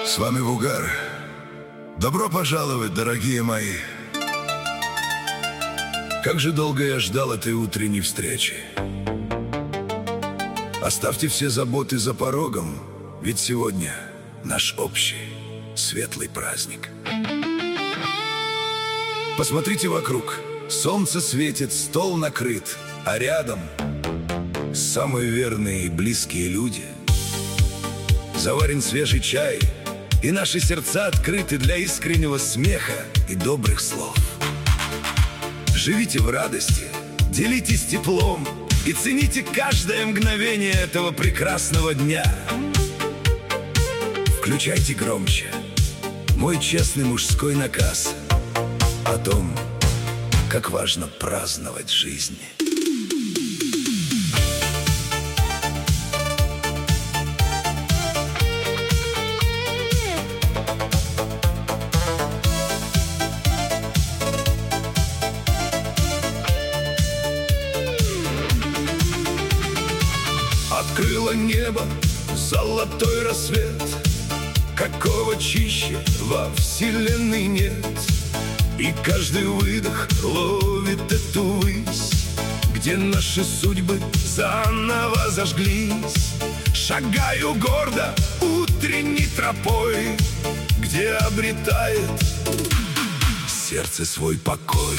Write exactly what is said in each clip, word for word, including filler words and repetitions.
С вами Вугар. Добро пожаловать, дорогие мои. Как же долго я ждал этой утренней встречи. Оставьте все заботы за порогом, ведь сегодня наш общий светлый праздник. Посмотрите вокруг. Солнце светит, стол накрыт, а рядом самые верные и близкие люди. Заварен свежий чай, и наши сердца открыты для искреннего смеха и добрых слов. Живите в радости, делитесь теплом и цените каждое мгновение этого прекрасного дня. Включайте громче мой честный мужской наказ о том, как важно праздновать жизнь. Открыло небо золотой рассвет, какого чище во вселенной нет. И каждый выдох ловит эту высь, где наши судьбы заново зажглись. Шагаю гордо утренней тропой, где обретает сердце свой покой.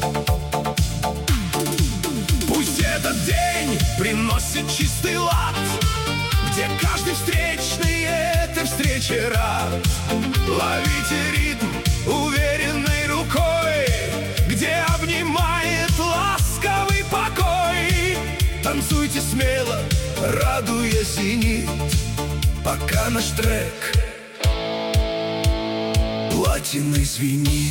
Пусть этот день приносит чистый лад, где каждый встречный этой встрече рад. Ловите ритм уверенной рукой, где обнимает ласковый покой. Танцуйте смело, радуя зенит, пока наш трек платиной звенит.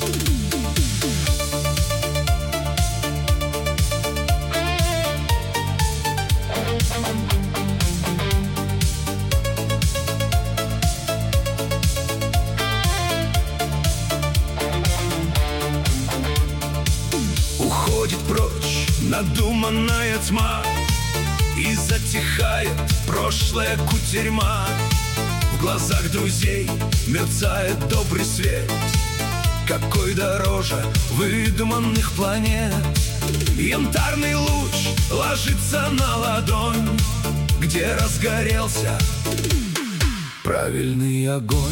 Уходит прочь надуманная тьма, и затихает прошлая кутерьма. В глазах друзей мерцает добрый свет, какой дороже выдуманных планет. Янтарный луч ложится на ладонь, где разгорелся правильный огонь.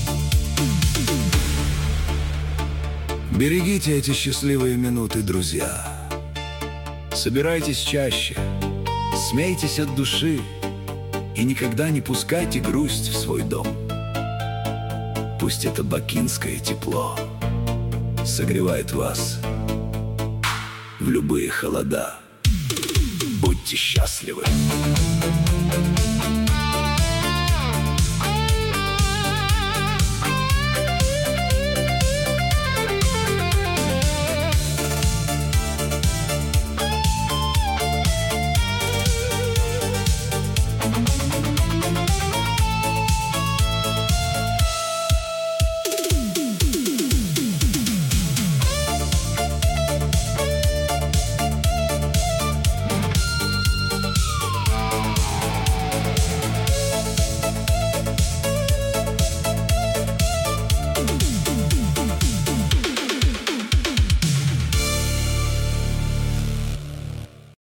Берегите эти счастливые минуты, друзья. Собирайтесь чаще, смейтесь от души и никогда не пускайте грусть в свой дом. Пусть это бакинское тепло согревает вас в любые холода. Будьте счастливы.